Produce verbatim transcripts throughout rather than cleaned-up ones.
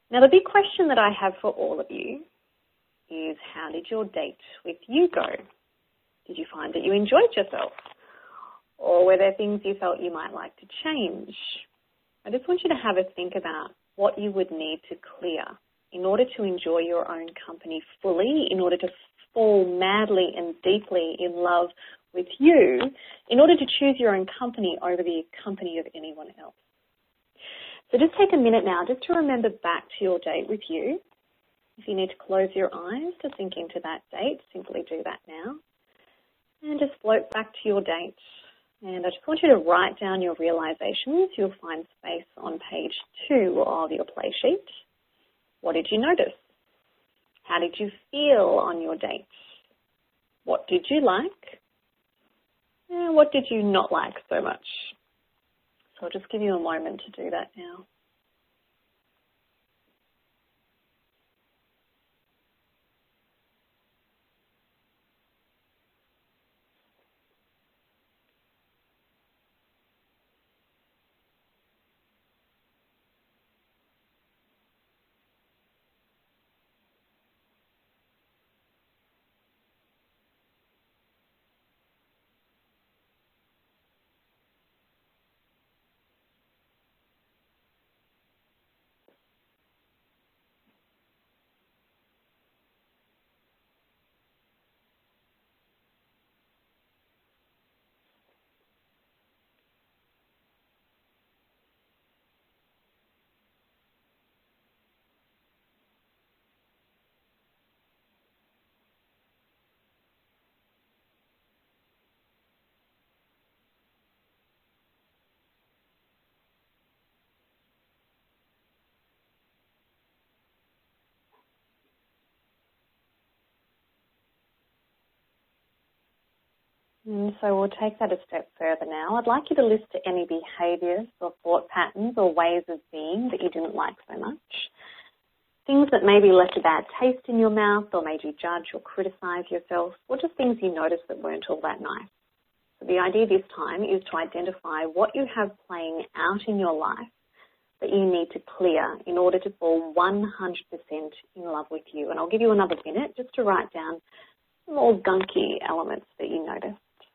Now, the big question that I have for all of you is, how did your date with you go? Did you find that you enjoyed yourself? Or were there things you felt you might like to change? I just want you to have a think about what you would need to clear in order to enjoy your own company fully, in order to fall madly and deeply in love with you, in order to choose your own company over the company of anyone else. So just take a minute now just to remember back to your date with you. If you need to close your eyes to sink into that date, simply do that now. And just float back to your date. And I just want you to write down your realizations. You'll find space on page two of your play sheet. What did you notice? How did you feel on your date? What did you like? And what did you not like so much? So I'll just give you a moment to do that now. And so we'll take that a step further now. I'd like you to list any behaviours or thought patterns or ways of being that you didn't like so much. Things that maybe left a bad taste in your mouth or made you judge or criticise yourself, or just things you noticed that weren't all that nice. So the idea this time is to identify what you have playing out in your life that you need to clear in order to fall one hundred percent in love with you. And I'll give you another minute just to write down some more gunky elements that you noticed.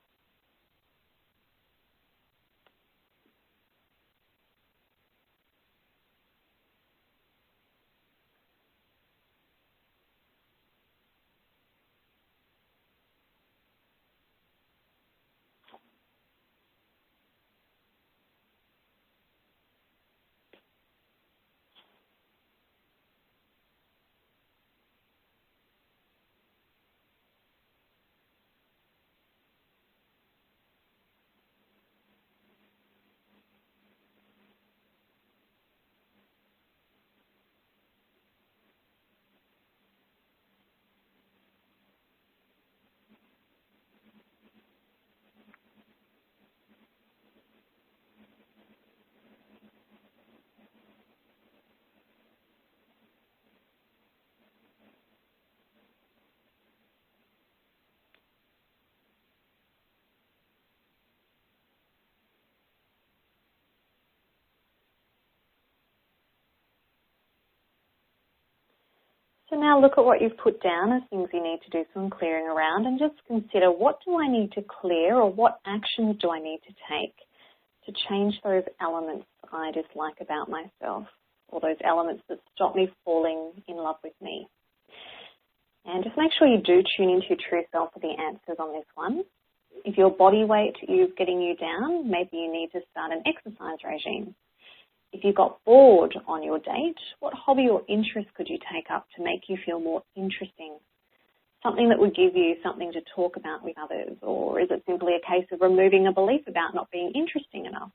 So now look at what you've put down as things you need to do some clearing around, and just consider, what do I need to clear, or what actions do I need to take to change those elements I dislike about myself, or those elements that stop me falling in love with me. And just make sure you do tune into your true self for the answers on this one. If your body weight is getting you down, maybe you need to start an exercise regime. If you got bored on your date, what hobby or interest could you take up to make you feel more interesting? Something that would give you something to talk about with others, or is it simply a case of removing a belief about not being interesting enough?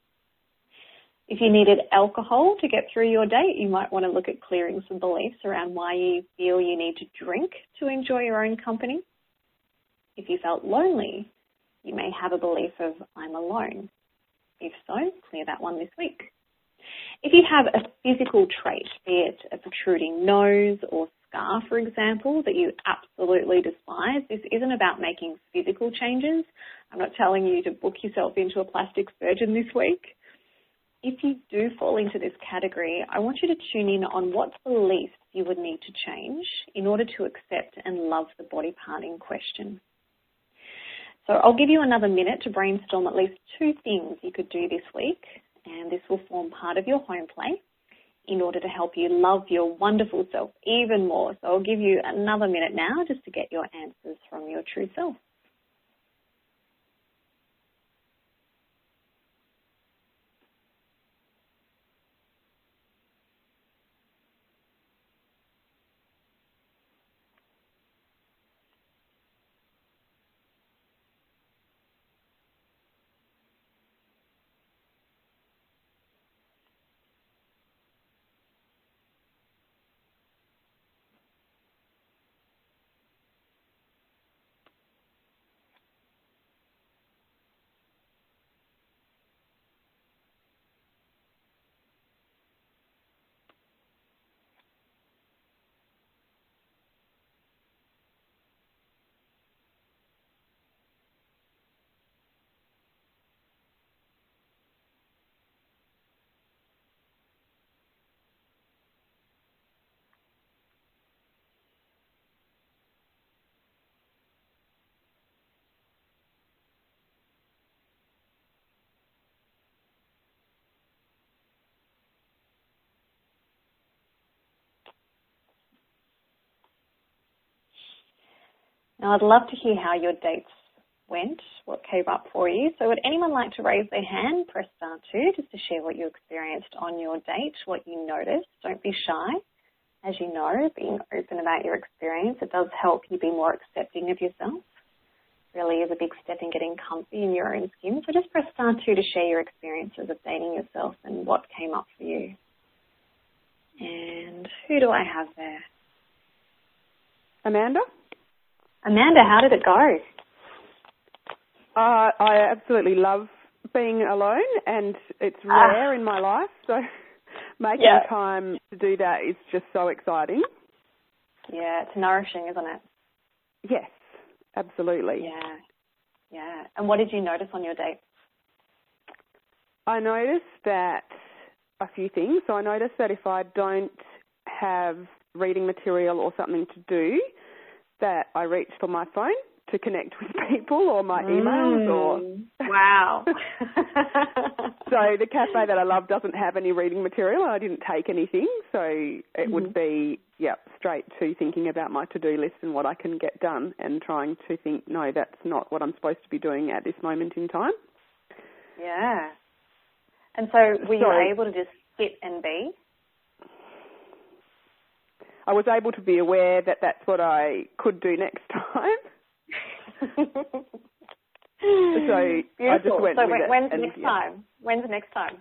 If you needed alcohol to get through your date, you might want to look at clearing some beliefs around why you feel you need to drink to enjoy your own company. If you felt lonely, you may have a belief of, I'm alone. If so, clear that one this week. If you have a physical trait, be it a protruding nose or scar, for example, that you absolutely despise, this isn't about making physical changes. I'm not telling you to book yourself into a plastic surgeon this week. if you do fall into this category, I want you to tune in on what beliefs you would need to change in order to accept and love the body part in question. So I'll give you another minute to brainstorm at least two things you could do this week, and this will form part of your home play in order to help you love your wonderful self even more. So I'll give you another minute now just to get your answers from your true self. Now, I'd love to hear how your dates went, what came up for you. So would anyone like to raise their hand, press star two, just to share what you experienced on your date, what you noticed. Don't be shy. As you know, being open about your experience, it does help you be more accepting of yourself. Really is a big step in getting comfy in your own skin. So just press star two to share your experiences of dating yourself and what came up for you. And who do I have there? Amanda? Amanda, how did it go? Uh, I absolutely love being alone, and it's rare ah. in my life, so making yeah. time to do that is just so exciting. Yeah, it's nourishing, isn't it? Yes, absolutely. Yeah, yeah. And what did you notice on your date? I noticed that a few things. So I noticed that if I don't have reading material or something to do, that I reach for my phone to connect with people or my emails mm, or... Wow. So the cafe that I love doesn't have any reading material. I didn't take anything. So it mm-hmm. would be, yeah, straight to thinking about my to-do list and what I can get done and trying to think, no, that's not what I'm supposed to be doing at this moment in time. Yeah. And so were you so, able to just sit and be? I was able to be aware that that's what I could do next time. so Beautiful. I just went so with when, it. when's the and, next yeah. time? When's the next time?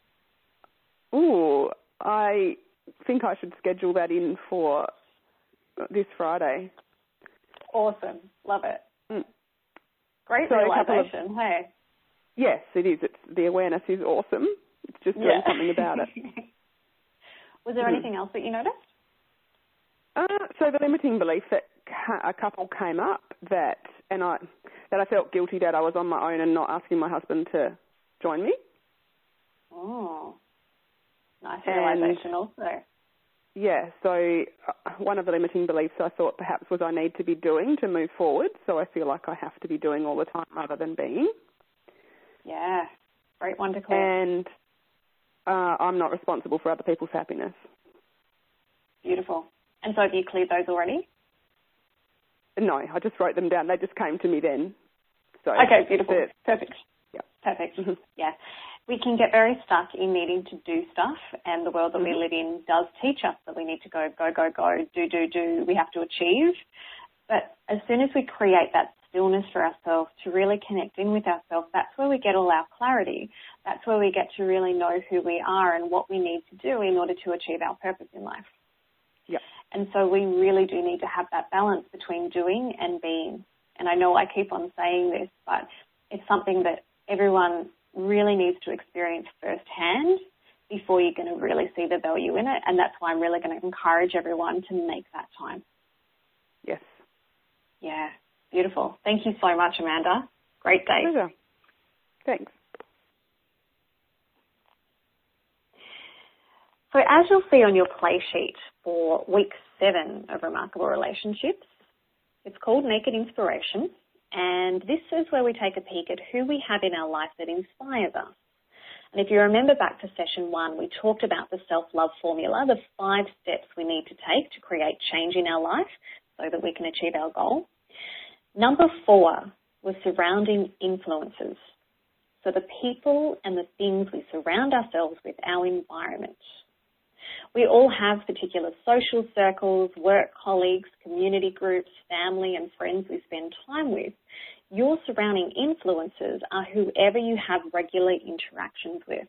Ooh, I think I should schedule that in for this Friday. Awesome. Love it. Mm. Great so realization, of, hey? Yes, it is. It's, the awareness is awesome. It's just doing yeah. something about it. Was there mm. anything else that you noticed? Uh, so the limiting belief that ca- a couple came up that, and I, that I felt guilty that I was on my own and not asking my husband to join me. Oh, nice realization also. Yeah, so uh, one of the limiting beliefs I thought perhaps was I need to be doing to move forward, so I feel like I have to be doing all the time rather than being. Yeah, great one to clear. And uh, I'm not responsible for other people's happiness. Beautiful. And so have you cleared those already? No, I just wrote them down. They just came to me then. So okay, beautiful. Perfect. Yeah. Perfect. Mm-hmm. Yeah. We can get very stuck in needing to do stuff, and the world that mm-hmm. we live in does teach us that we need to go, go, go, go, do, do, do. We have to achieve. But as soon as we create that stillness for ourselves to really connect in with ourselves, that's where we get all our clarity. That's where we get to really know who we are and what we need to do in order to achieve our purpose in life. Yeah. And so we really do need to have that balance between doing and being. And I know I keep on saying this, but it's something that everyone really needs to experience firsthand before you're going to really see the value in it. And that's why I'm really going to encourage everyone to make that time. Yes. Yeah. Beautiful. Thank you so much, Amanda. Great day. Pleasure. Thanks. So as you'll see on your play sheet for week seven of Remarkable Relationships, it's called Naked Inspiration, and this is where we take a peek at who we have in our life that inspires us. And if you remember back to session one, we talked about the self-love formula, the five steps we need to take to create change in our life so that we can achieve our goal. Number four was surrounding influences. So the people and the things we surround ourselves with, our environment. We all have particular social circles, work colleagues, community groups, family and friends we spend time with. Your surrounding influences are whoever you have regular interactions with.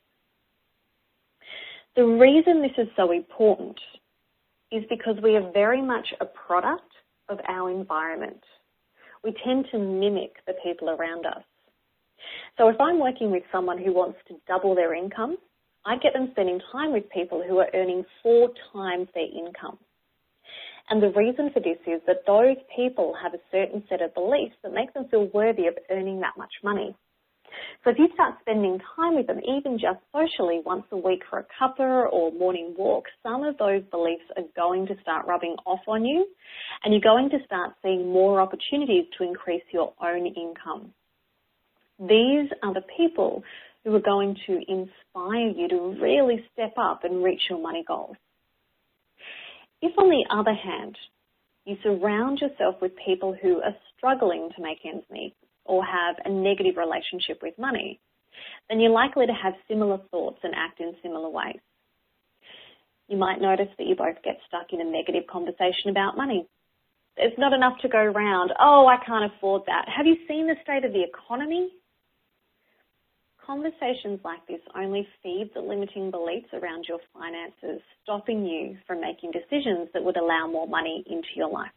The reason this is so important is because we are very much a product of our environment. We tend to mimic the people around us. So if I'm working with someone who wants to double their income, I get them spending time with people who are earning four times their income. And the reason for this is that those people have a certain set of beliefs that make them feel worthy of earning that much money. So if you start spending time with them, even just socially, once a week for a cuppa or morning walk, some of those beliefs are going to start rubbing off on you, and you're going to start seeing more opportunities to increase your own income. These are the people who are going to inspire you to really step up and reach your money goals. If, on the other hand, you surround yourself with people who are struggling to make ends meet or have a negative relationship with money, then you're likely to have similar thoughts and act in similar ways. You might notice that you both get stuck in a negative conversation about money. There's not enough to go round. Oh, I can't afford that. Have you seen the state of the economy? Conversations like this only feed the limiting beliefs around your finances, stopping you from making decisions that would allow more money into your life.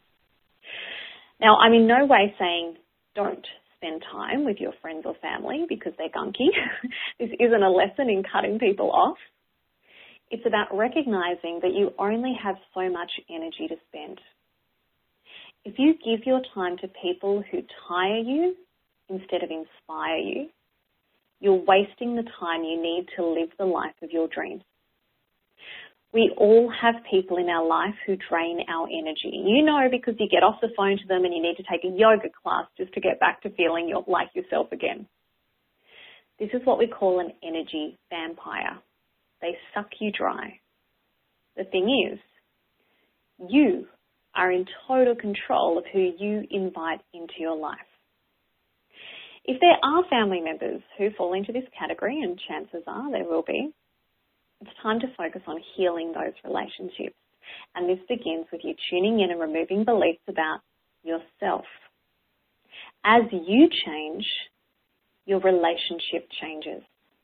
Now, I'm in no way saying don't spend time with your friends or family because they're gunky. This isn't a lesson in cutting people off. It's about recognizing that you only have so much energy to spend. If you give your time to people who tire you instead of inspire you, you're wasting the time you need to live the life of your dreams. We all have people in our life who drain our energy. You know, because you get off the phone to them and you need to take a yoga class just to get back to feeling like yourself again. This is what we call an energy vampire. They suck you dry. The thing is, you are in total control of who you invite into your life. If there are family members who fall into this category, and chances are there will be, it's time to focus on healing those relationships. And this begins with you tuning in and removing beliefs about yourself. As you change, your relationship changes.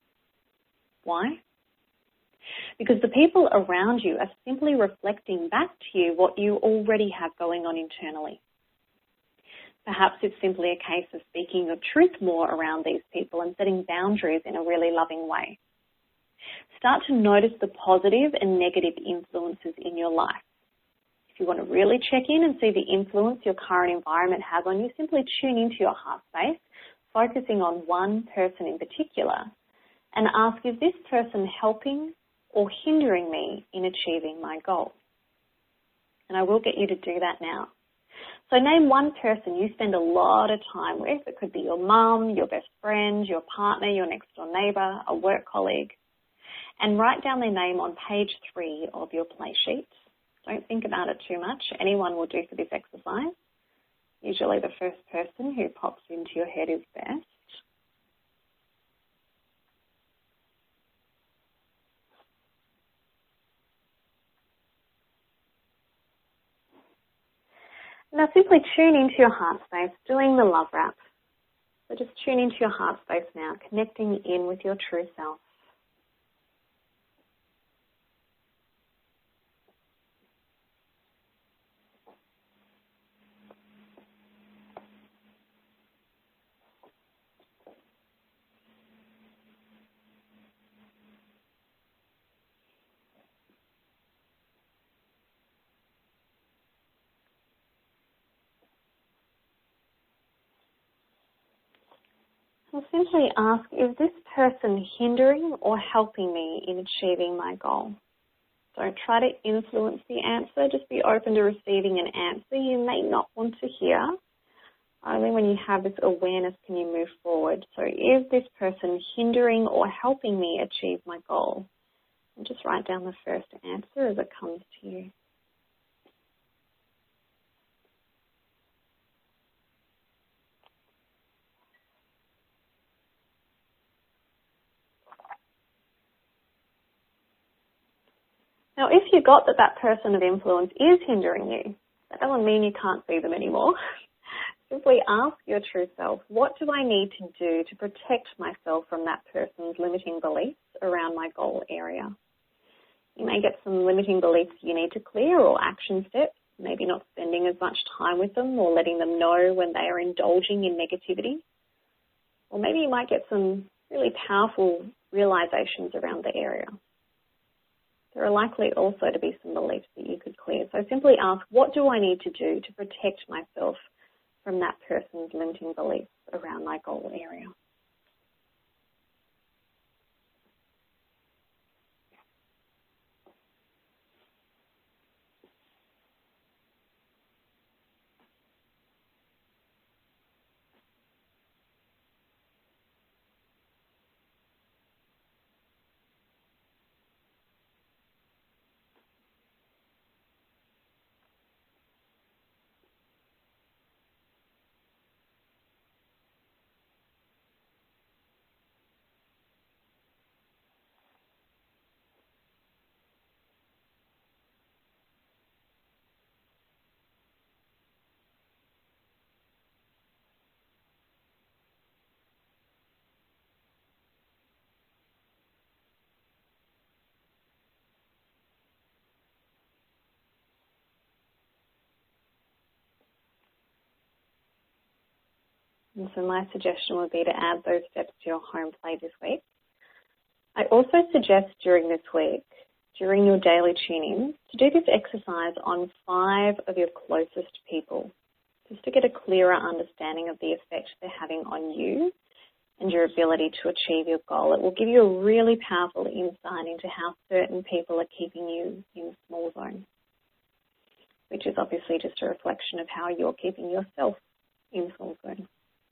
Why? Because the people around you are simply reflecting back to you what you already have going on internally. Perhaps it's simply a case of speaking your truth more around these people and setting boundaries in a really loving way. Start to notice the positive and negative influences in your life. If you want to really check in and see the influence your current environment has on you, simply tune into your heart space, focusing on one person in particular, and ask, is this person helping or hindering me in achieving my goal? And I will get you to do that now. So name one person you spend a lot of time with. It could be your mum, your best friend, your partner, your next door neighbour, a work colleague. And write down their name on page three of your play sheet. Don't think about it too much. Anyone will do for this exercise. Usually the first person who pops into your head is best. Now simply tune into your heart space, doing the love wrap. So just tune into your heart space now, connecting in with your true self. I'll simply ask, is this person hindering or helping me in achieving my goal? Don't try to influence the answer. Just be open to receiving an answer you may not want to hear. Only when you have this awareness can you move forward. So is this person hindering or helping me achieve my goal? And just write down the first answer as it comes to you. Now, if you got that that person of influence is hindering you, that doesn't mean you can't see them anymore. Simply ask your true self, what do I need to do to protect myself from that person's limiting beliefs around my goal area? You may get some limiting beliefs you need to clear or action steps, maybe not spending as much time with them or letting them know when they are indulging in negativity. Or maybe you might get some really powerful realizations around the area. There are likely also to be some beliefs that you could clear. So simply ask, what do I need to do to protect myself from that person's limiting beliefs around my goal area? And so my suggestion would be to add those steps to your home play this week. I also suggest during this week, during your daily tune-in, to do this exercise on five of your closest people, just to get a clearer understanding of the effect they're having on you and your ability to achieve your goal. It will give you a really powerful insight into how certain people are keeping you in small zone, which is obviously just a reflection of how you're keeping yourself in small zone.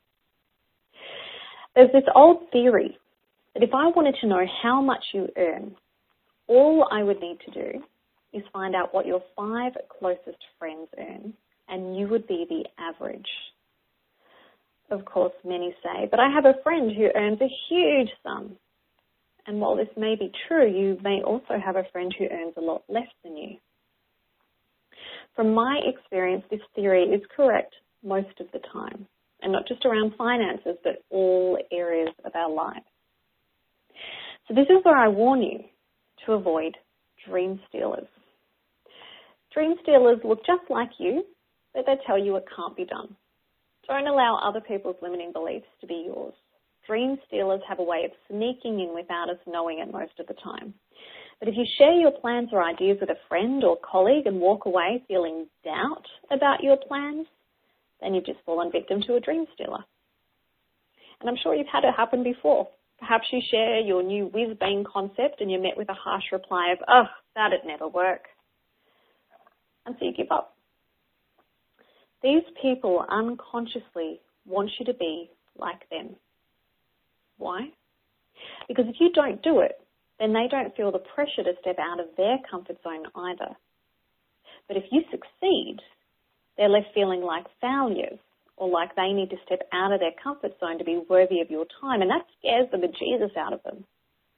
There's this old theory that if I wanted to know how much you earn, all I would need to do is find out what your five closest friends earn, and you would be the average. Of course, many say, but I have a friend who earns a huge sum. And while this may be true, you may also have a friend who earns a lot less than you. From my experience, this theory is correct most of the time. And not just around finances, but all areas of our lives. So this is where I warn you to avoid dream stealers. Dream stealers look just like you, but they tell you it can't be done. Don't allow other people's limiting beliefs to be yours. Dream stealers have a way of sneaking in without us knowing it most of the time. But if you share your plans or ideas with a friend or colleague and walk away feeling doubt about your plans, then you've just fallen victim to a dream stealer. And I'm sure you've had it happen before. Perhaps you share your new whiz-bang concept and you're met with a harsh reply of, oh, that'd never work. And so you give up. These people unconsciously want you to be like them. Why? Because if you don't do it, then they don't feel the pressure to step out of their comfort zone either. But if you succeed, they're left feeling like failures or like they need to step out of their comfort zone to be worthy of your time, and that scares the bejesus out of them.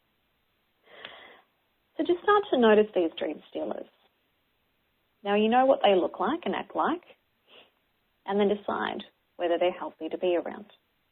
So just start to notice these dream stealers. Now you know what they look like and act like, and then decide whether they're healthy to be around.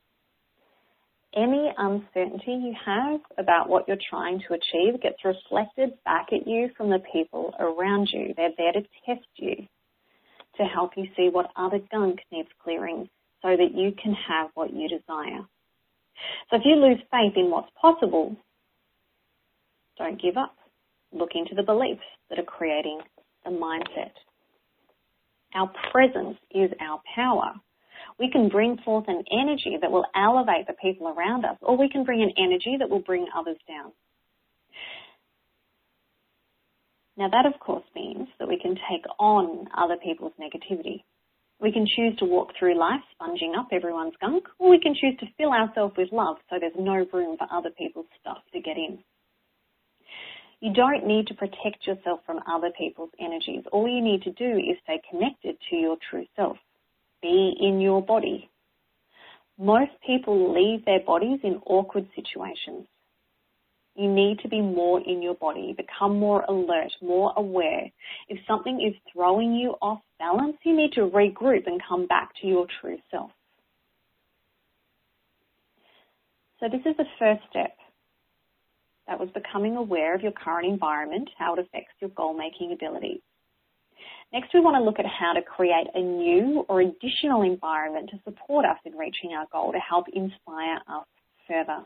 Any uncertainty you have about what you're trying to achieve gets reflected back at you from the people around you. They're there to test you, to help you see what other gunk needs clearing so that you can have what you desire. So if you lose faith in what's possible, don't give up. Look into the beliefs that are creating the mindset. Our presence is our power. We can bring forth an energy that will elevate the people around us, or we can bring an energy that will bring others down. Now that, of course, means that we can take on other people's negativity. We can choose to walk through life sponging up everyone's gunk, or we can choose to fill ourselves with love so there's no room for other people's stuff to get in. You don't need to protect yourself from other people's energies. All you need to do is stay connected to your true self. Be in your body. Most people leave their bodies in awkward situations. You need to be more in your body, become more alert, more aware. If something is throwing you off balance, you need to regroup and come back to your true self. So this is the first step. That was becoming aware of your current environment, how it affects your goal-making ability. Next, we want to look at how to create a new or additional environment to support us in reaching our goal, to help inspire us further.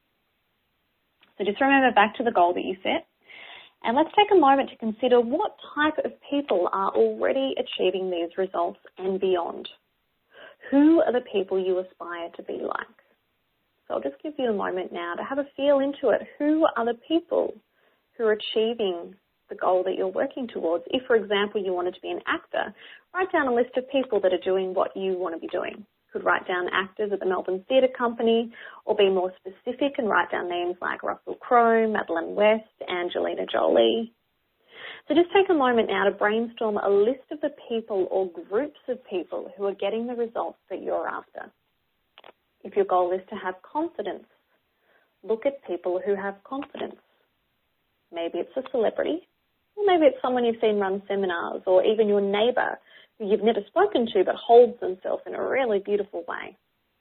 So just remember back to the goal that you set, and let's take a moment to consider what type of people are already achieving these results and beyond. Who are the people you aspire to be like? So I'll just give you a moment now to have a feel into it. Who are the people who are achieving the goal that you're working towards? If, for example, you wanted to be an actor, write down a list of people that are doing what you want to be doing. You could write down actors at the Melbourne Theatre Company, or be more specific and write down names like Russell Crowe, Madeline West, Angelina Jolie. So just take a moment now to brainstorm a list of the people or groups of people who are getting the results that you're after. If your goal is to have confidence, look at people who have confidence. Maybe it's a celebrity, or maybe it's someone you've seen run seminars, or even your neighbour who you've never spoken to but holds themselves in a really beautiful way.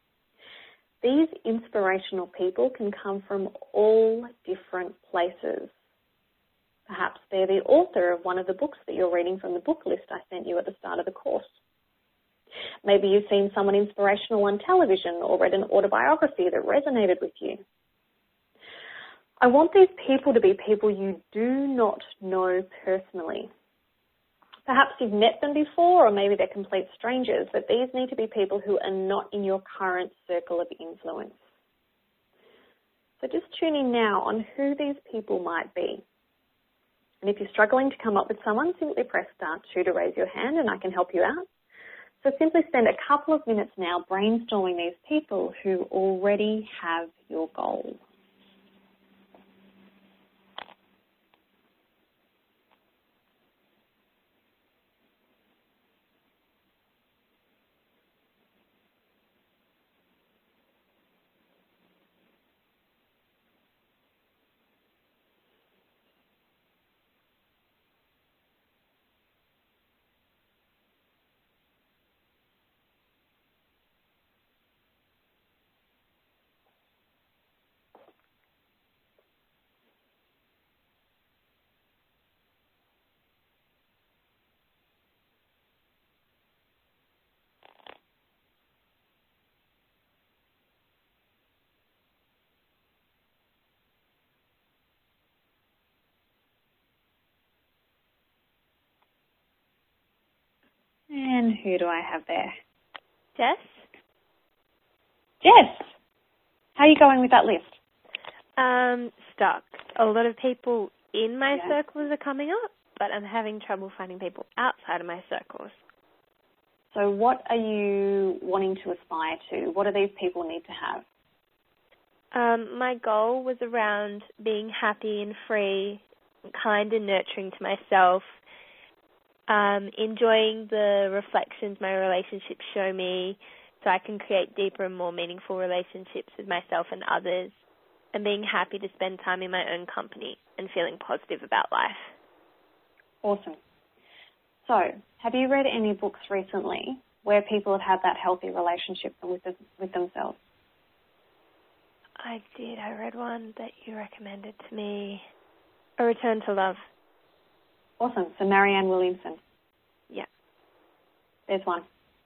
These inspirational people can come from all different places. Perhaps they're the author of one of the books that you're reading from the book list I sent you at the start of the course. Maybe you've seen someone inspirational on television or read an autobiography that resonated with you. I want these people to be people you do not know personally. Perhaps you've met them before, or maybe they're complete strangers, but these need to be people who are not in your current circle of influence. So just tune in now on who these people might be. And if you're struggling to come up with someone, simply press star two to raise your hand and I can help you out. So simply spend a couple of minutes now brainstorming these people who already have your goal. And who do I have there? Jess? Jess! How are you going with that list? Um, stuck. A lot of people in my Yeah. circles are coming up, but I'm having trouble finding people outside of my circles. So what are you wanting to aspire to? What do these people need to have? Um, my goal was around being happy and free, kind and nurturing to myself, um, enjoying the reflections my relationships show me so I can create deeper and more meaningful relationships with myself and others, and being happy to spend time in my own company and feeling positive about life. Awesome. So, have you read any books recently where people have had that healthy relationship with the, with themselves? I did. I read one that you recommended to me. A Return to Love. Awesome. So Marianne Williamson. Yeah. There's one.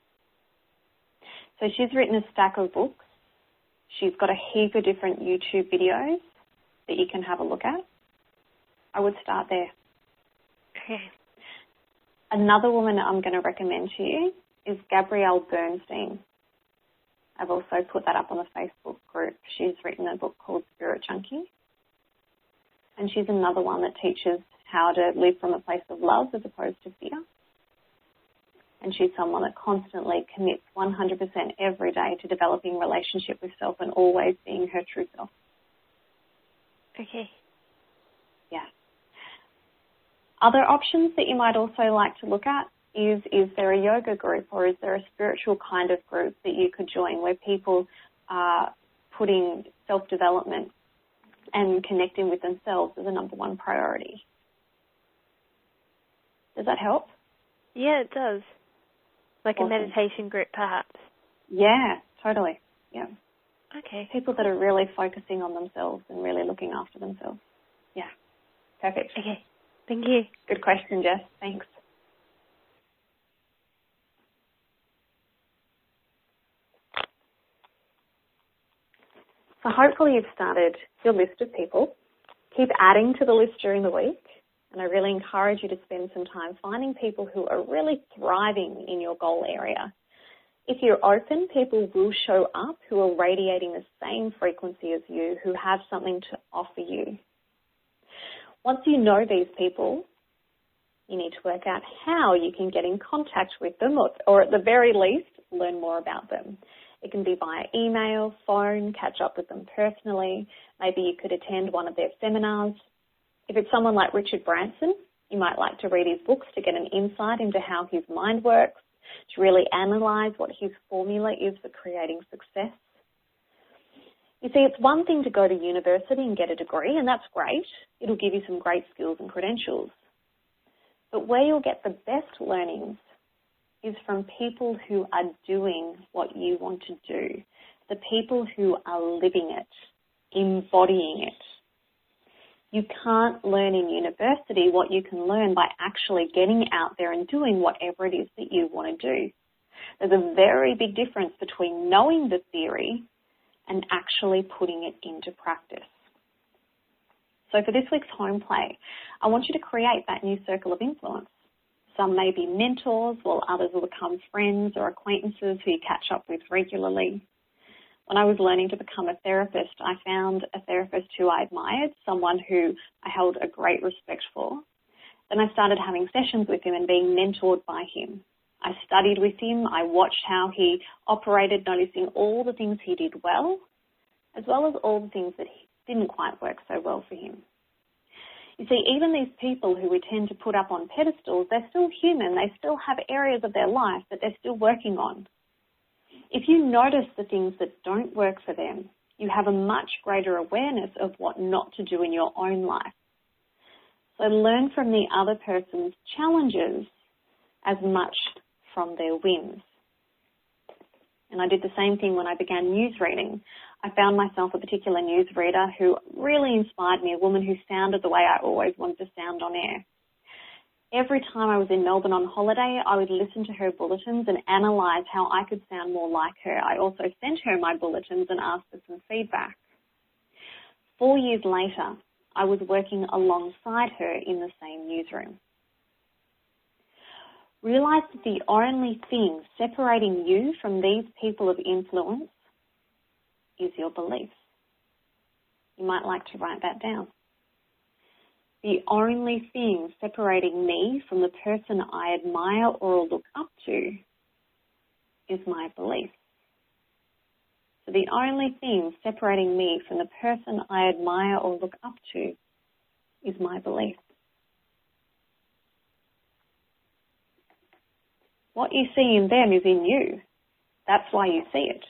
So she's written a stack of books. She's got a heap of different YouTube videos that you can have a look at. I would start there. Okay. Another woman I'm going to recommend to you is Gabrielle Bernstein. I've also put that up on the Facebook group. She's written a book called Spirit Junkie. And she's another one that teaches how to live from a place of love as opposed to fear. And she's someone that constantly commits one hundred percent every day to developing relationship with self and always being her true self. Okay. Yeah. Other options that you might also like to look at is, is there a yoga group or is there a spiritual kind of group that you could join where people are putting self-development and connecting with themselves as a number one priority? Does that help? Yeah, it does. Like Awesome. A meditation group, perhaps. Yeah, totally. Yeah. Okay. People that are really focusing on themselves and really looking after themselves. Yeah. Perfect. Okay. Thank you. Good question, Jess. Thanks. So hopefully you've started your list of people. Keep adding to the list during the week. And I really encourage you to spend some time finding people who are really thriving in your goal area. If you're open, people will show up who are radiating the same frequency as you, who have something to offer you. Once you know these people, you need to work out how you can get in contact with them, or, or at the very least, learn more about them. It can be via email, phone, catch up with them personally. Maybe you could attend one of their seminars. If it's someone like Richard Branson, you might like to read his books to get an insight into how his mind works, to really analyse what his formula is for creating success. You see, it's one thing to go to university and get a degree, and that's great. It'll give you some great skills and credentials. But where you'll get the best learnings is from people who are doing what you want to do, the people who are living it, embodying it. You can't learn in university what you can learn by actually getting out there and doing whatever it is that you want to do. There's a very big difference between knowing the theory and actually putting it into practice. So for this week's home play, I want you to create that new circle of influence. Some may be mentors, while others will become friends or acquaintances who you catch up with regularly. When I was learning to become a therapist, I found a therapist who I admired, someone who I held a great respect for. Then I started having sessions with him and being mentored by him. I studied with him. I watched how he operated, noticing all the things he did well, as well as all the things that didn't quite work so well for him. You see, even these people who we tend to put up on pedestals, they're still human. They still have areas of their life that they're still working on. If you notice the things that don't work for them, you have a much greater awareness of what not to do in your own life. So learn from the other person's challenges as much from their wins. And I did the same thing when I began news reading. I found myself a particular news reader who really inspired me, a woman who sounded the way I always wanted to sound on air. Every time I was in Melbourne on holiday, I would listen to her bulletins and analyse how I could sound more like her. I also sent her my bulletins and asked for some feedback. Four years later, I was working alongside her in the same newsroom. Realise that the only thing separating you from these people of influence is your beliefs. You might like to write that down. The only thing separating me from the person I admire or look up to is my beliefs. So the only thing separating me from the person I admire or look up to is my beliefs. What you see in them is in you. That's why you see it.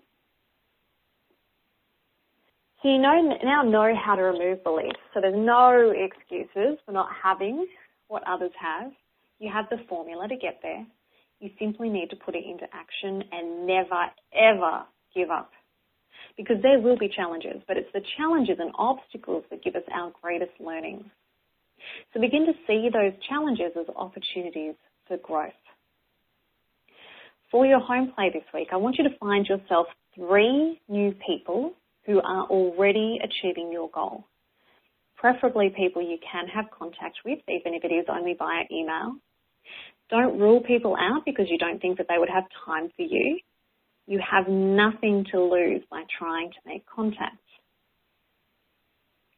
So you know, now know how to remove beliefs. So there's no excuses for not having what others have. You have the formula to get there. You simply need to put it into action and never, ever give up. Because there will be challenges, but it's the challenges and obstacles that give us our greatest learning. So begin to see those challenges as opportunities for growth. For your home play this week, I want you to find yourself three new people who are already achieving your goal. Preferably people you can have contact with, even if it is only via email. Don't rule people out because you don't think that they would have time for you. You have nothing to lose by trying to make contact.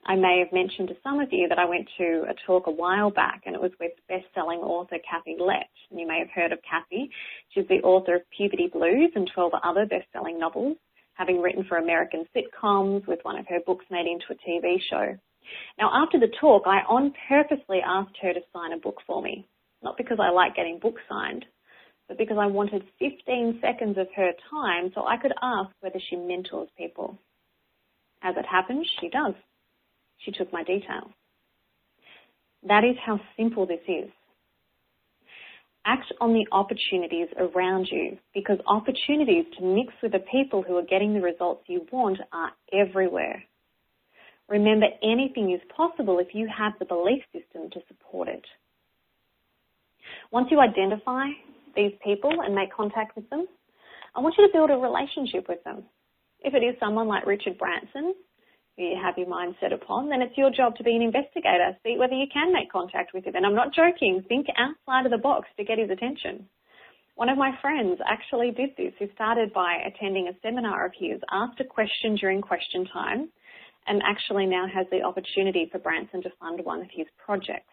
I may have mentioned to some of you that I went to a talk a while back, and it was with best-selling author Kathy Lett. And you may have heard of Kathy. She's the author of Puberty Blues and twelve other best-selling novels, having written for American sitcoms, with one of her books made into a T V show. Now, after the talk, I on purposely asked her to sign a book for me, not because I like getting books signed, but because I wanted fifteen seconds of her time so I could ask whether she mentors people. As it happens, she does. She took my details. That is how simple this is. Act on the opportunities around you, because opportunities to mix with the people who are getting the results you want are everywhere. Remember, anything is possible if you have the belief system to support it. Once you identify these people and make contact with them, I want you to build a relationship with them. If it is someone like Richard Branson, who you have your mind set upon, then it's your job to be an investigator, see whether you can make contact with him. And I'm not joking, think outside of the box to get his attention. One of my friends actually did this. He started by attending a seminar of his, asked a question during question time, and actually now has the opportunity for Branson to fund one of his projects.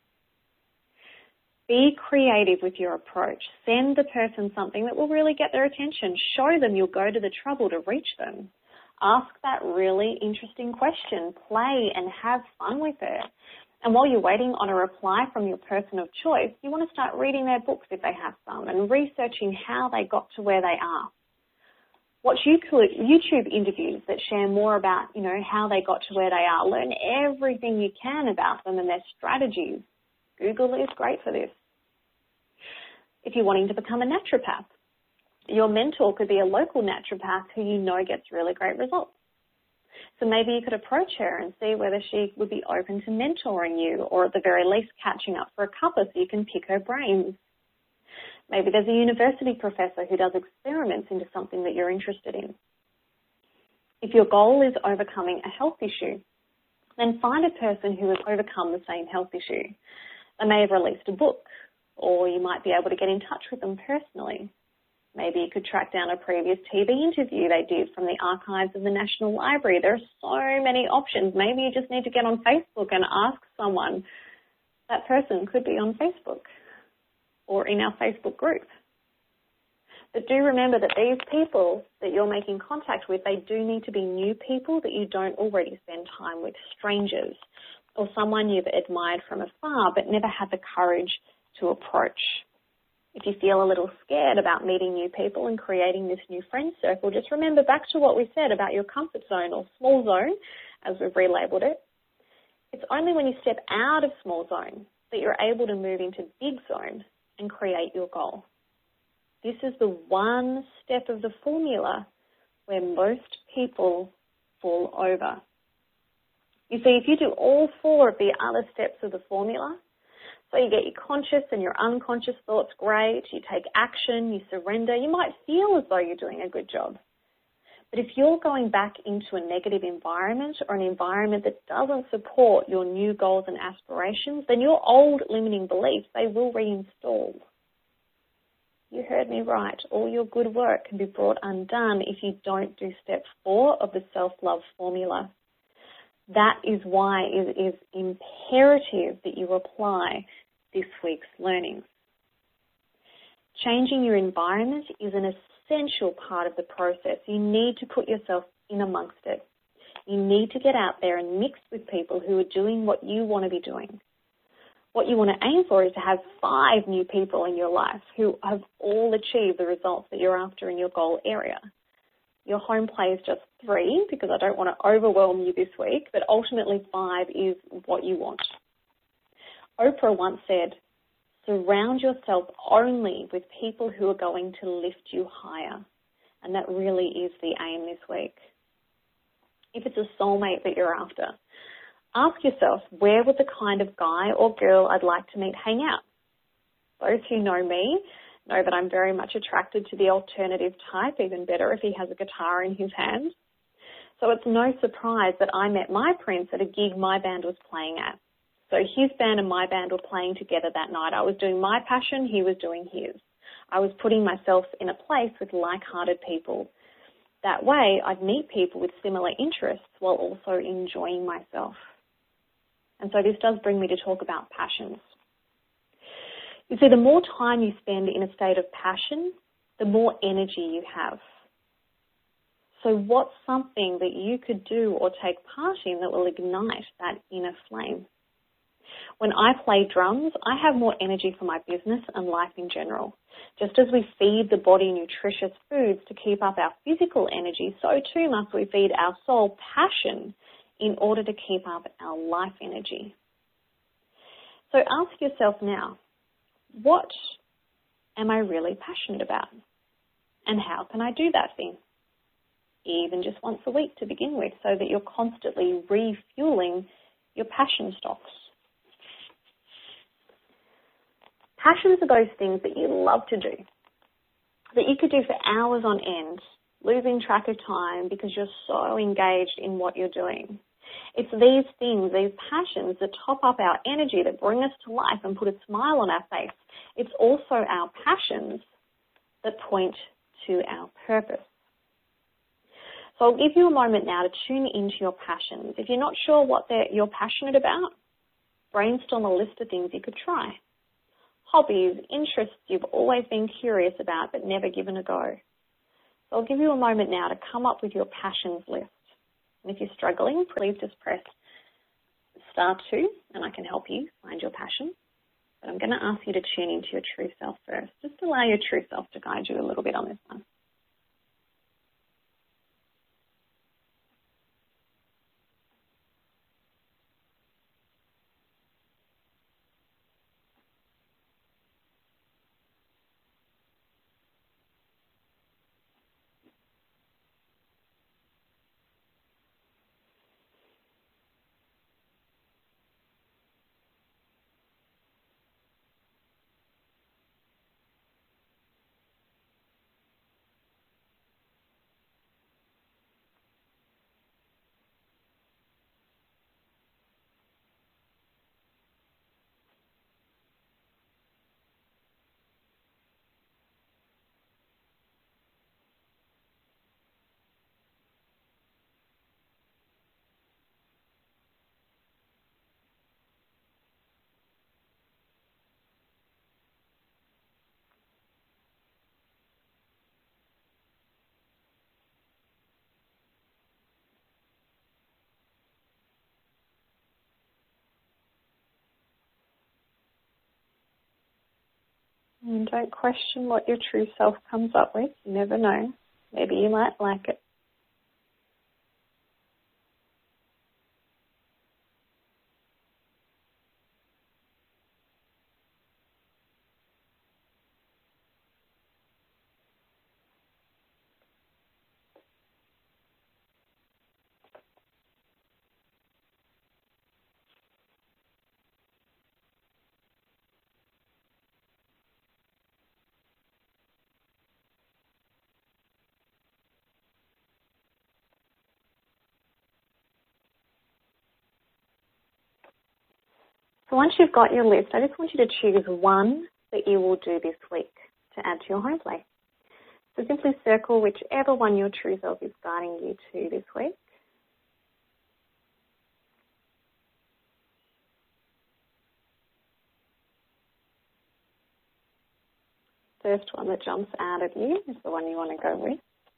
Be creative with your approach. Send the person something that will really get their attention. Show them you'll go to the trouble to reach them. Ask that really interesting question. Play and have fun with it. And while you're waiting on a reply from your person of choice, you want to start reading their books if they have some and researching how they got to where they are. Watch YouTube interviews that share more about, you know, how they got to where they are. Learn everything you can about them and their strategies. Google is great for this. If you're wanting to become a naturopath, your mentor could be a local naturopath who you know gets really great results. So maybe you could approach her and see whether she would be open to mentoring you, or at the very least catching up for a cuppa so you can pick her brains. Maybe there's a university professor who does experiments into something that you're interested in. If your goal is overcoming a health issue, then find a person who has overcome the same health issue. They may have released a book, or you might be able to get in touch with them personally. Maybe you could track down a previous T V interview they did from the archives of the National Library. There are so many options. Maybe you just need to get on Facebook and ask someone. That person could be on Facebook or in our Facebook group. But do remember that these people that you're making contact with, they do need to be new people that you don't already spend time with, strangers, or someone you've admired from afar but never had the courage to approach. If you feel a little scared about meeting new people and creating this new friend circle, just remember back to what we said about your comfort zone, or small zone, as we've relabeled it. It's only when you step out of small zone that you're able to move into big zone and create your goal. This is the one step of the formula where most people fall over. You see, if you do all four of the other steps of the formula, so you get your conscious and your unconscious thoughts great, you take action, you surrender, you might feel as though you're doing a good job. But if you're going back into a negative environment, or an environment that doesn't support your new goals and aspirations, then your old limiting beliefs, they will reinstall. You heard me right. All your good work can be brought undone if you don't do step four of the self-love formula. That is why it is imperative that you apply this week's learnings. Changing your environment is an essential part of the process. You need to put yourself in amongst it. You need to get out there and mix with people who are doing what you want to be doing. What you want to aim for is to have five new people in your life who have all achieved the results that you're after in your goal area. Your home play is just three, because I don't want to overwhelm you this week, but ultimately five is what you want. Oprah once said, surround yourself only with people who are going to lift you higher. And that really is the aim this week. If it's a soulmate that you're after, ask yourself, where would the kind of guy or girl I'd like to meet hang out? Those who know me know that I'm very much attracted to the alternative type, even better if he has a guitar in his hand. So it's no surprise that I met my prince at a gig my band was playing at. So his band and my band were playing together that night. I was doing my passion, he was doing his. I was putting myself in a place with like-hearted people. That way, I'd meet people with similar interests while also enjoying myself. And so this does bring me to talk about passions. You see, the more time you spend in a state of passion, the more energy you have. So what's something that you could do or take part in that will ignite that inner flame? When I play drums, I have more energy for my business and life in general. Just as we feed the body nutritious foods to keep up our physical energy, so too must we feed our soul passion in order to keep up our life energy. So ask yourself now, what am I really passionate about? And how can I do that thing? Even just once a week to begin with, so that you're constantly refueling your passion stocks. Passions are those things that you love to do, that you could do for hours on end, losing track of time because you're so engaged in what you're doing. It's these things, these passions that top up our energy, that bring us to life and put a smile on our face. It's also our passions that point to our purpose. So I'll give you a moment now to tune into your passions. If you're not sure what you're passionate about, brainstorm a list of things you could try. Hobbies, interests you've always been curious about but never given a go. So I'll give you a moment now to come up with your passions list. And if you're struggling, please just press star two and I can help you find your passion. But I'm going to ask you to tune into your true self first. Just allow your true self to guide you a little bit on this one. And don't question what your true self comes up with. You never know. Maybe you might like it. So once you've got your list, I just want you to choose one that you will do this week to add to your home play. So simply circle whichever one your true self is guiding you to this week. First one that jumps out at you is the one you want to go with.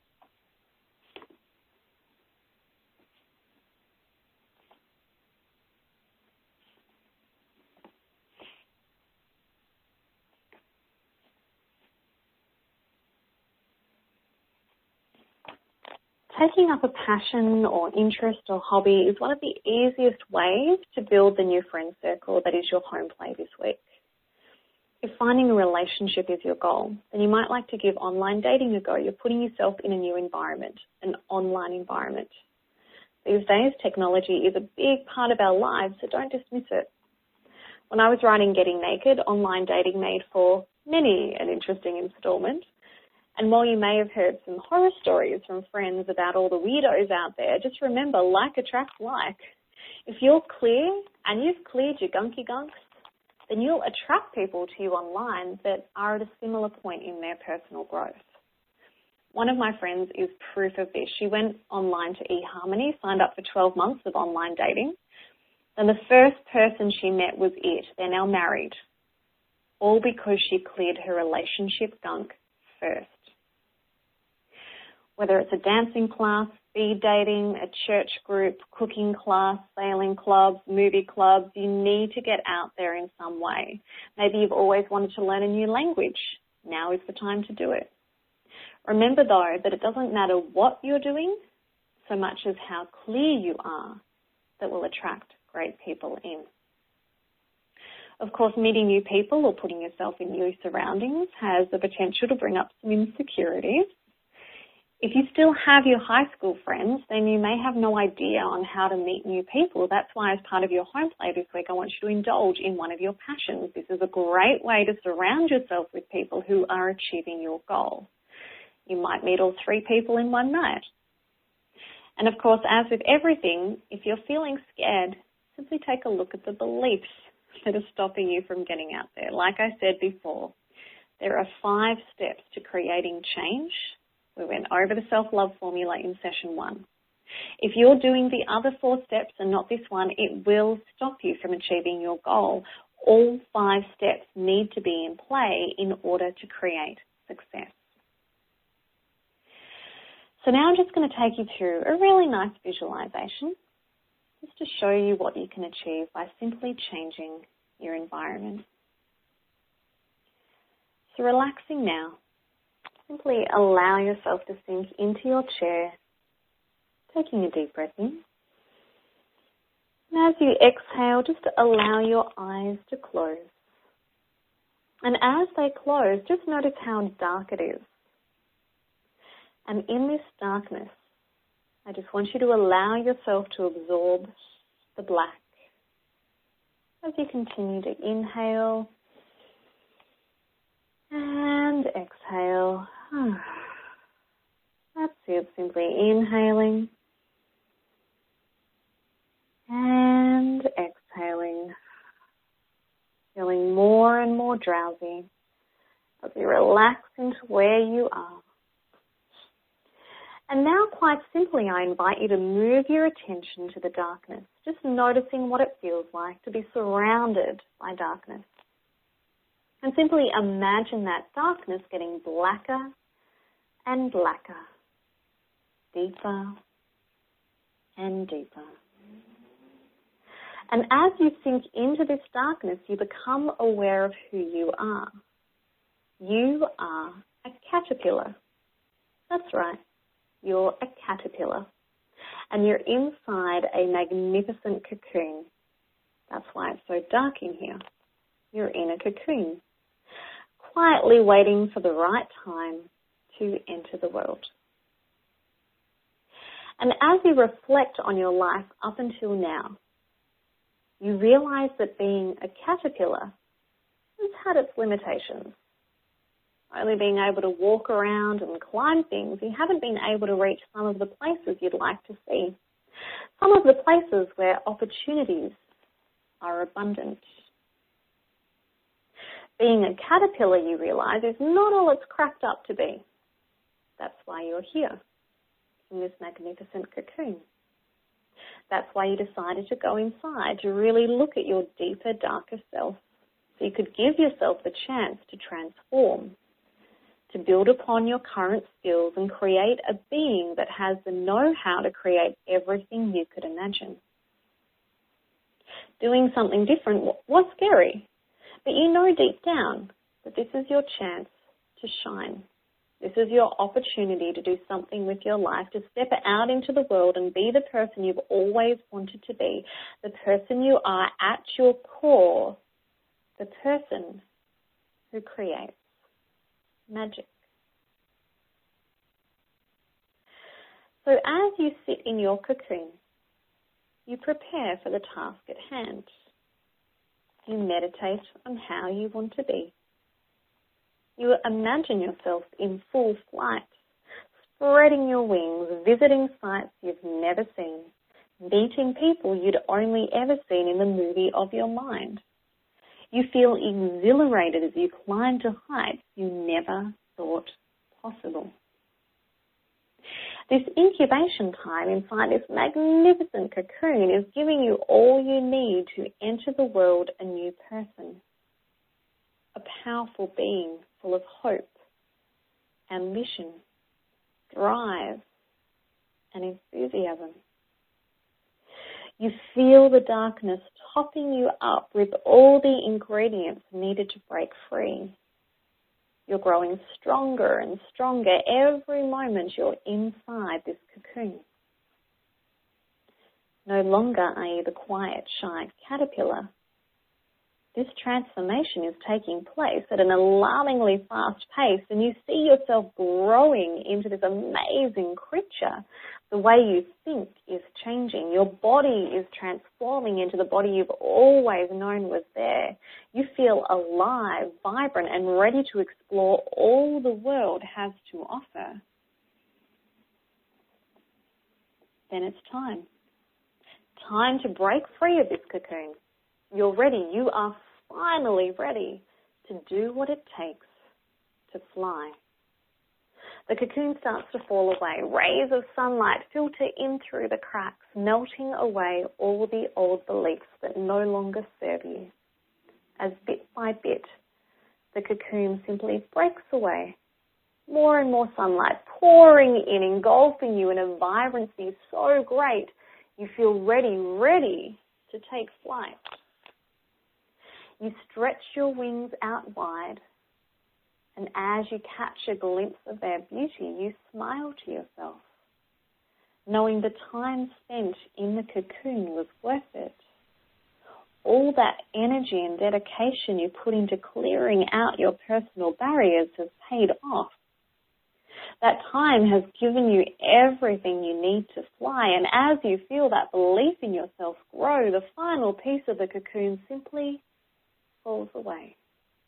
Taking up a passion or interest or hobby is one of the easiest ways to build the new friend circle that is your home play this week. If finding a relationship is your goal, then you might like to give online dating a go. You're putting yourself in a new environment, an online environment. These days, technology is a big part of our lives, so don't dismiss it. When I was writing Getting Naked, online dating made for many an interesting instalment. And while you may have heard some horror stories from friends about all the weirdos out there, just remember, like attracts like. If you're clear and you've cleared your gunky gunks, then you'll attract people to you online that are at a similar point in their personal growth. One of my friends is proof of this. She went online to eHarmony, signed up for twelve months of online dating. And the first person she met was it. They're now married. All because she cleared her relationship gunk first. Whether it's a dancing class, speed dating, a church group, cooking class, sailing clubs, movie clubs, you need to get out there in some way. Maybe you've always wanted to learn a new language. Now is the time to do it. Remember, though, that it doesn't matter what you're doing so much as how clear you are that will attract great people in. Of course, meeting new people or putting yourself in new surroundings has the potential to bring up some insecurities. If you still have your high school friends, then you may have no idea on how to meet new people. That's why, as part of your home play this week, I want you to indulge in one of your passions. This is a great way to surround yourself with people who are achieving your goal. You might meet all three people in one night. And of course, as with everything, if you're feeling scared, simply take a look at the beliefs that are stopping you from getting out there. Like I said before, there are five steps to creating change. We went over the self-love formula in session one. If you're doing the other four steps and not this one, it will stop you from achieving your goal. All five steps need to be in play in order to create success. So now I'm just going to take you through a really nice visualization just to show you what you can achieve by simply changing your environment. So relaxing now, simply allow yourself to sink into your chair, taking a deep breath in. And as you exhale, just allow your eyes to close. And as they close, just notice how dark it is. And in this darkness, I just want you to allow yourself to absorb the black. As you continue to inhale and exhale. That's it, simply inhaling and exhaling. Feeling more and more drowsy as you relax into where you are. And now, quite simply, I invite you to move your attention to the darkness, just noticing what it feels like to be surrounded by darkness. And simply imagine that darkness getting blacker and blacker, deeper and deeper. And as you sink into this darkness, you become aware of who you are. You are a caterpillar. That's right. You're a caterpillar, and you're inside a magnificent cocoon. That's why it's so dark in here. You're in a cocoon, quietly waiting for the right time to enter the world. And as you reflect on your life up until now, you realize that being a caterpillar has had its limitations. Only being able to walk around and climb things, you haven't been able to reach some of the places you'd like to see. Some of the places where opportunities are abundant. Being a caterpillar, you realise, is not all it's cracked up to be. That's why you're here, in this magnificent cocoon. That's why you decided to go inside, to really look at your deeper, darker self, so you could give yourself the chance to transform, to build upon your current skills and create a being that has the know-how to create everything you could imagine. Doing something different was scary, but you know deep down that this is your chance to shine. This is your opportunity to do something with your life, to step out into the world and be the person you've always wanted to be, the person you are at your core, the person who creates magic. So as you sit in your cocoon, you prepare for the task at hand. You meditate on how you want to be. You imagine yourself in full flight, spreading your wings, visiting sights you've never seen, meeting people you'd only ever seen in the movie of your mind. You feel exhilarated as you climb to heights you never thought possible. This incubation time inside this magnificent cocoon is giving you all you need to enter the world a new person, a powerful being full of hope, ambition, drive, and enthusiasm. You feel the darkness topping you up with all the ingredients needed to break free. You're growing stronger and stronger every moment you're inside this cocoon. No longer are you the quiet, shy caterpillar. This transformation is taking place at an alarmingly fast pace, and you see yourself growing into this amazing creature. The way you think is changing. Your body is transforming into the body you've always known was there. You feel alive, vibrant, and ready to explore all the world has to offer. Then it's time. Time to break free of this cocoon. You're ready. You are finally ready to do what it takes to fly. The cocoon starts to fall away. Rays of sunlight filter in through the cracks, melting away all the old beliefs that no longer serve you. As bit by bit, the cocoon simply breaks away. More and more sunlight pouring in, engulfing you in a vibrancy so great you feel ready, ready to take flight. You stretch your wings out wide, and as you catch a glimpse of their beauty, you smile to yourself, knowing the time spent in the cocoon was worth it. All that energy and dedication you put into clearing out your personal barriers has paid off. That time has given you everything you need to fly, and as you feel that belief in yourself grow, the final piece of the cocoon simply falls away.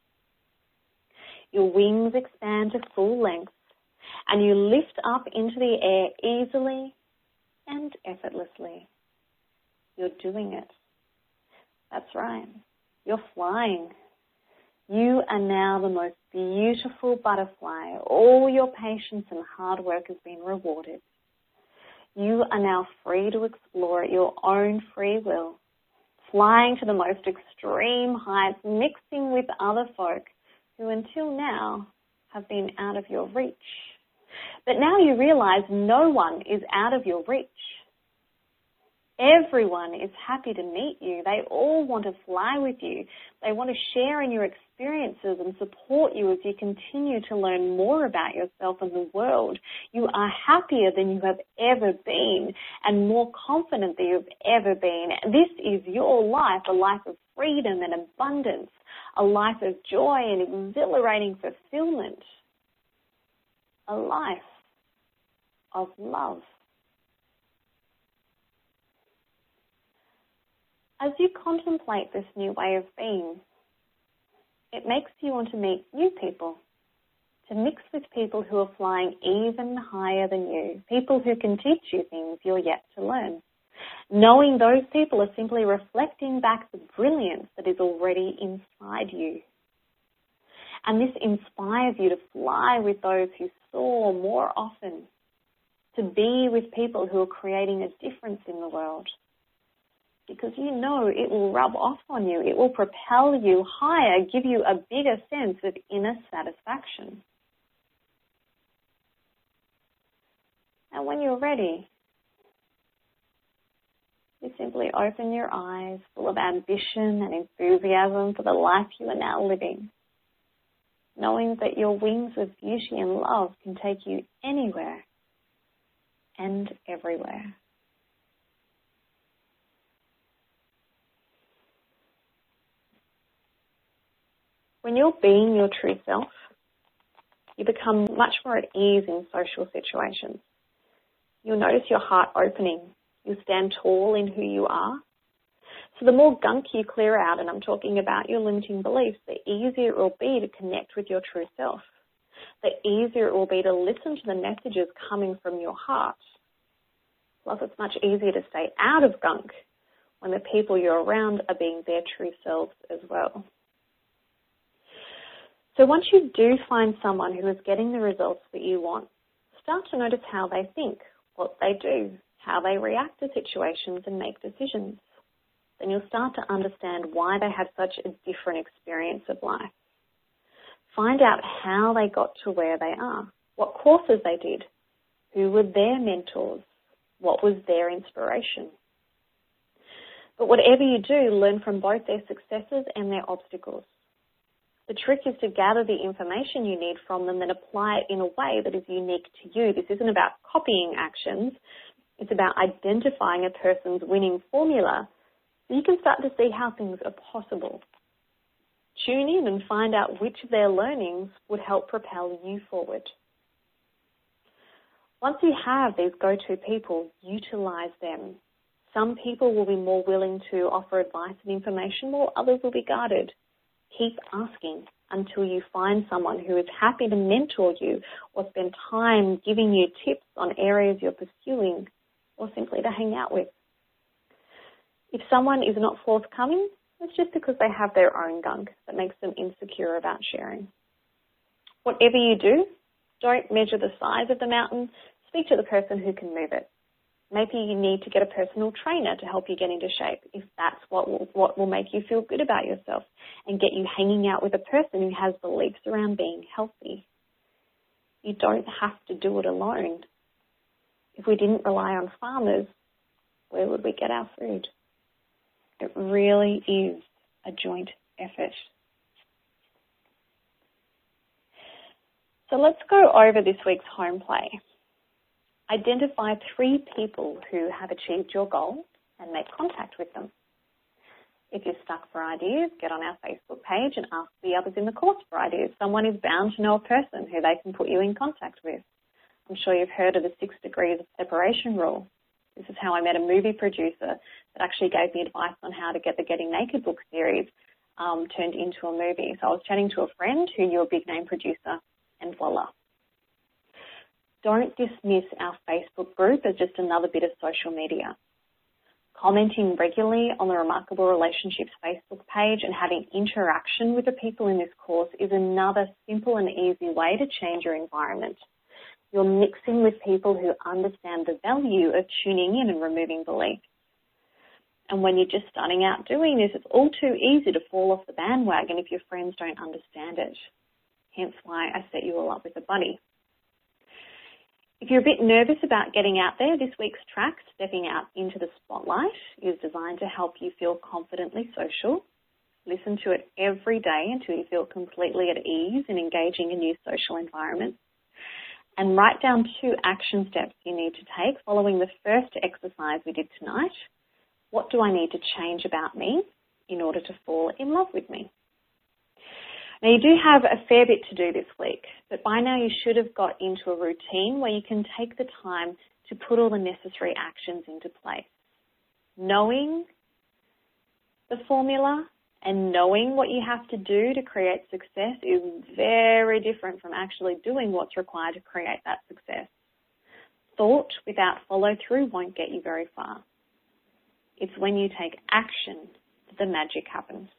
Your wings expand to full length, and you lift up into the air easily and effortlessly. You're doing it. That's right. You're flying. You are now the most beautiful butterfly. All your patience and hard work has been rewarded. You are now free to explore at your own free will, flying to the most extreme heights, mixing with other folk who until now have been out of your reach. But now you realize no one is out of your reach. Everyone is happy to meet you. They all want to fly with you. They want to share in your experiences and support you as you continue to learn more about yourself and the world. You are happier than you have ever been and more confident than you've ever been. This is your life, a life of freedom and abundance, a life of joy and exhilarating fulfillment, a life of love. As you contemplate this new way of being, it makes you want to meet new people, to mix with people who are flying even higher than you, people who can teach you things you're yet to learn, knowing those people are simply reflecting back the brilliance that is already inside you. And this inspires you to fly with those who soar more often, to be with people who are creating a difference in the world. Because you know it will rub off on you. It will propel you higher, give you a bigger sense of inner satisfaction. And when you're ready, you simply open your eyes full of ambition and enthusiasm for the life you are now living, knowing that your wings of beauty and love can take you anywhere and everywhere. When you're being your true self, you become much more at ease in social situations. You'll notice your heart opening. You stand tall in who you are. So the more gunk you clear out, and I'm talking about your limiting beliefs, the easier it will be to connect with your true self. The easier it will be to listen to the messages coming from your heart. Plus, it's much easier to stay out of gunk when the people you're around are being their true selves as well. So once you do find someone who is getting the results that you want, start to notice how they think, what they do, how they react to situations and make decisions. Then you'll start to understand why they have such a different experience of life. Find out how they got to where they are, what courses they did, who were their mentors, what was their inspiration. But whatever you do, learn from both their successes and their obstacles. The trick is to gather the information you need from them and apply it in a way that is unique to you. This isn't about copying actions. It's about identifying a person's winning formula so you can start to see how things are possible. Tune in and find out which of their learnings would help propel you forward. Once you have these go-to people, utilize them. Some people will be more willing to offer advice and information, while others will be guarded. Keep asking until you find someone who is happy to mentor you or spend time giving you tips on areas you're pursuing or simply to hang out with. If someone is not forthcoming, it's just because they have their own gunk that makes them insecure about sharing. Whatever you do, don't measure the size of the mountain. Speak to the person who can move it. Maybe you need to get a personal trainer to help you get into shape if that's what will, what will make you feel good about yourself and get you hanging out with a person who has beliefs around being healthy. You don't have to do it alone. If we didn't rely on farmers, where would we get our food? It really is a joint effort. So let's go over this week's home play. Identify three people who have achieved your goal and make contact with them. If you're stuck for ideas, get on our Facebook page and ask the others in the course for ideas. Someone is bound to know a person who they can put you in contact with. I'm sure you've heard of the six degrees of separation rule. This is how I met a movie producer that actually gave me advice on how to get the Getting Naked book series um, turned into a movie. So I was chatting to a friend who knew a big name producer, and voila. Don't dismiss our Facebook group as just another bit of social media. Commenting regularly on the Remarkable Relationships Facebook page and having interaction with the people in this course is another simple and easy way to change your environment. You're mixing with people who understand the value of tuning in and removing beliefs. And when you're just starting out doing this, it's all too easy to fall off the bandwagon if your friends don't understand it. Hence why I set you all up with a buddy. If you're a bit nervous about getting out there, this week's track, Stepping Out into the Spotlight, is designed to help you feel confidently social. Listen to it every day until you feel completely at ease in engaging in new social environments. And write down two action steps you need to take following the first exercise we did tonight. What do I need to change about me in order to fall in love with me? Now, you do have a fair bit to do this week, but by now you should have got into a routine where you can take the time to put all the necessary actions into place. Knowing the formula and knowing what you have to do to create success is very different from actually doing what's required to create that success. Thought without follow-through won't get you very far. It's when you take action that the magic happens.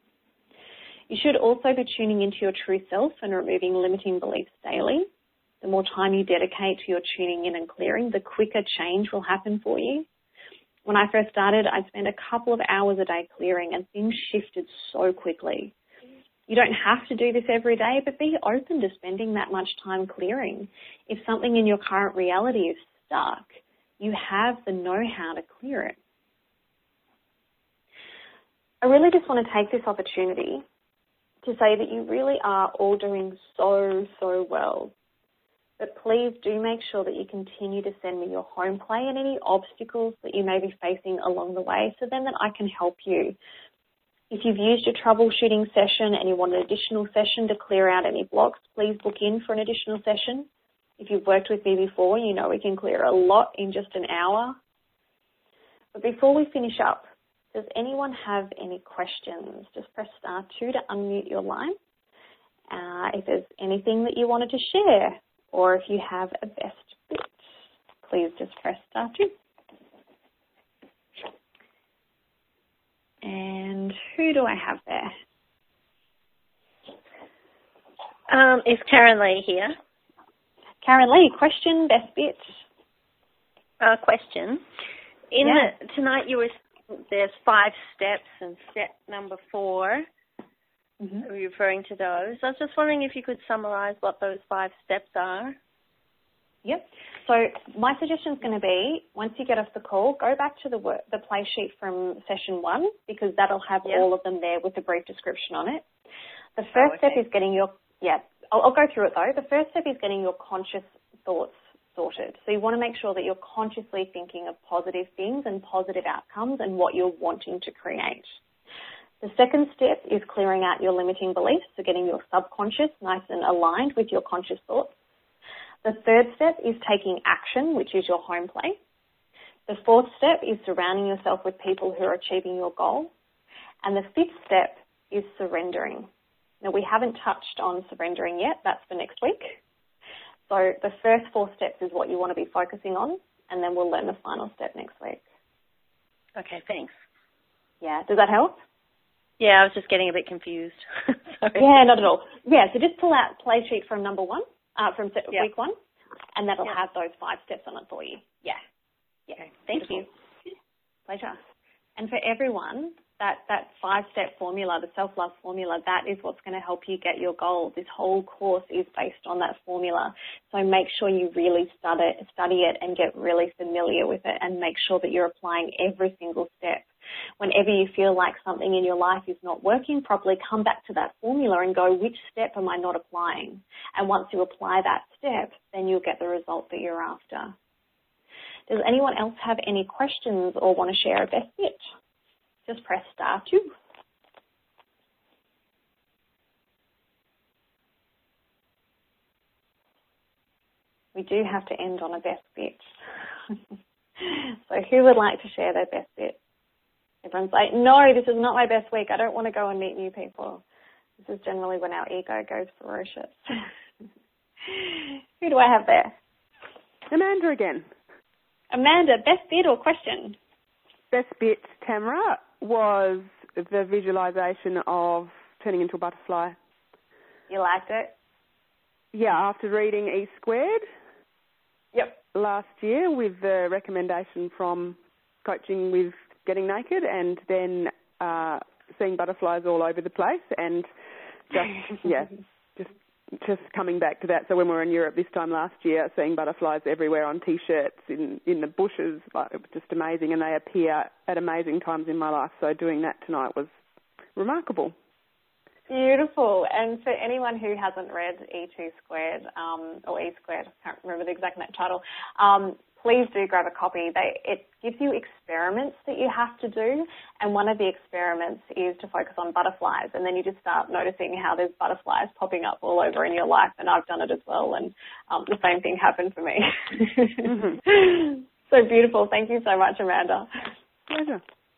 You should also be tuning into your true self and removing limiting beliefs daily. The more time you dedicate to your tuning in and clearing, the quicker change will happen for you. When I first started, I'd spend a couple of hours a day clearing and things shifted so quickly. You don't have to do this every day, but be open to spending that much time clearing. If something in your current reality is stuck, you have the know-how to clear it. I really just want to take this opportunity to say that you really are all doing so, so well. But please do make sure that you continue to send me your home play and any obstacles that you may be facing along the way so then that I can help you. If you've used your troubleshooting session and you want an additional session to clear out any blocks, please book in for an additional session. If you've worked with me before, you know we can clear a lot in just an hour. But before we finish up, does anyone have any questions? Just press star two to unmute your line. Uh, if there's anything that you wanted to share, or if you have a best bit, please just press star two. And who do I have there? Um, is Karen Lee here? Karen Lee, question, best bit? Uh, question. In yeah. the, tonight you were, there's five steps, and step number four, mm-hmm. referring to those. I was just wondering if you could summarise what those five steps are. Yep. So my suggestion is going to be, once you get off the call, go back to the work, the play sheet from session one, because that'll have yep. all of them there with a brief description on it. The first oh, okay. step is getting your, yeah, I'll, I'll go through it though. The first step is getting your conscious thoughts sorted. So you want to make sure that you're consciously thinking of positive things and positive outcomes and what you're wanting to create. The second step is clearing out your limiting beliefs, so getting your subconscious nice and aligned with your conscious thoughts. The third step is taking action, which is your home play. The fourth step is surrounding yourself with people who are achieving your goal. And the fifth step is surrendering. Now, we haven't touched on surrendering yet. That's for next week. So the first four steps is what you want to be focusing on, and then we'll learn the final step next week. Okay, thanks. Yeah, does that help? Yeah, I was just getting a bit confused. Sorry. Yeah, not at all. Yeah, so just pull out play sheet from number one. Uh, from yep. week one, and that'll yep. have those five steps on it for you. Yeah. Yeah. Okay. Thank Beautiful. you. Pleasure. And for everyone, that, that five-step formula, the self-love formula, that is what's going to help you get your goals. This whole course is based on that formula. So make sure you really study, study it and get really familiar with it, and make sure that you're applying every single step. Whenever you feel like something in your life is not working properly, come back to that formula and go, which step am I not applying? And once you apply that step, then you'll get the result that you're after. Does anyone else have any questions or want to share a best bit? Just press star two. We do have to end on a best bit. So who would like to share their best bit? Everyone's like, no, this is not my best week. I don't want to go and meet new people. This is generally when our ego goes ferocious. Who do I have there? Amanda again. Amanda, best bit or question? Best bit, Tamara, was the visualisation of turning into a butterfly. You liked it? Yeah, after reading E Squared. Yep. Last year with the recommendation from Coaching with Getting Naked, and then uh, seeing butterflies all over the place, and just, yeah, just just coming back to that. So when we were in Europe this time last year, seeing butterflies everywhere on T-shirts, in, in the bushes, like, it was just amazing, and they appear at amazing times in my life. So doing that tonight was remarkable. Beautiful. And for anyone who hasn't read E two Squared, um, or E Squared, I can't remember the exact title, um, please do grab a copy. They, it gives you experiments that you have to do, and one of the experiments is to focus on butterflies, and then you just start noticing how there's butterflies popping up all over in your life, and I've done it as well, and um, the same thing happened for me. Mm-hmm. So beautiful. Thank you so much, Amanda. Pleasure.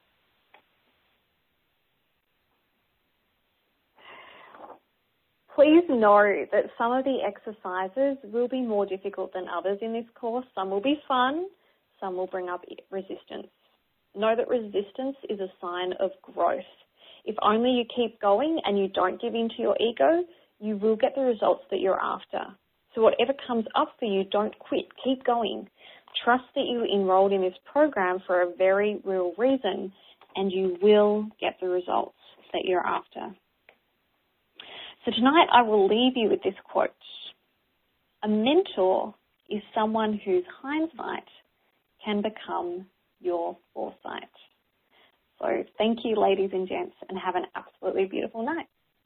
Please know that some of the exercises will be more difficult than others in this course. Some will be fun, some will bring up resistance. Know that resistance is a sign of growth. If only you keep going and you don't give in to your ego, you will get the results that you're after. So whatever comes up for you, don't quit. Keep going. Trust that you enrolled in this program for a very real reason, and you will get the results that you're after. So tonight I will leave you with this quote. A mentor is someone whose hindsight can become your foresight. So thank you, ladies and gents, and have an absolutely beautiful night.